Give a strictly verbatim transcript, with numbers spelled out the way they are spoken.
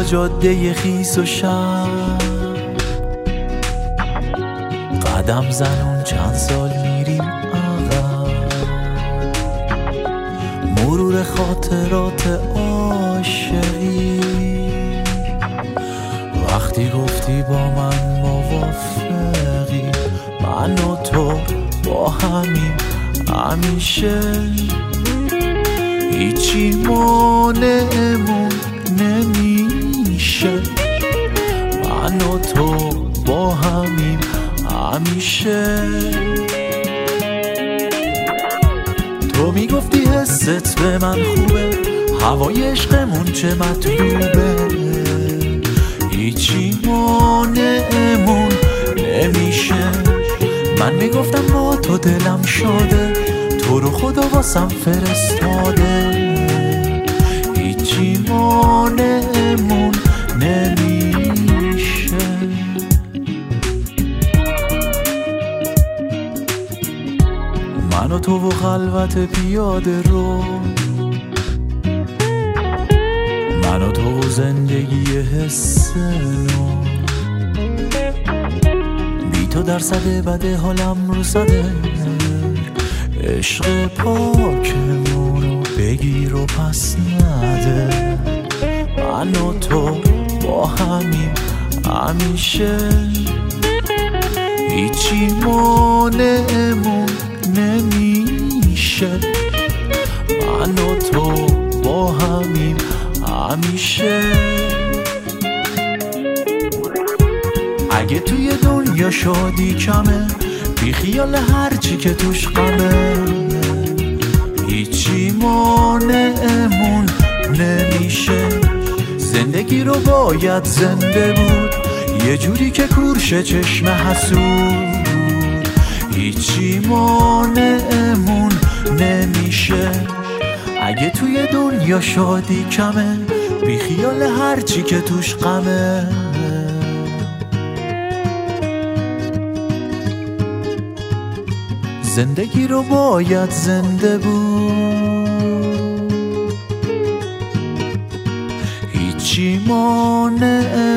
با جاده خیس و شب قدم زنون چند سال میریم عقب، مرور خاطرات عاشقی. وقتی گفتی با من موافقی، من و تو با همیم همیشه، هیچی مانعمون نمیشه. من و تو با همیم همیشه. تو میگفتی حست به من خوبه، هوای عشقمون چه مطلوبه، هیچی مانعمون نمیشه. من میگفتم با تو دلم شاده، تو رو خدا واسم فرستاده، هیچی مانعمون نمیشه. من و تو و خلوت پیاده رو، من و تو و زندگی حس نو، بی تو درصد بده حالم رو صده، عشق پاکمونو بگیر و پس نده. من و تو با همیم همیشه، هیچی مانعمون نمیشه. من و تو با همیم همیشه. اگه توی دنیا شادی کمه، بی خیال هرچی که توش غمه، هیچی مانعمون نمیشه. زندگی رو باید زنده بود، یه جوری که کورشه چشم حسود، هیچی مانعمون نمیشه. اگه توی دنیا شادی کمه، بی خیال هرچی که توش غمه، زندگی رو باید زنده بود، هیچی مانع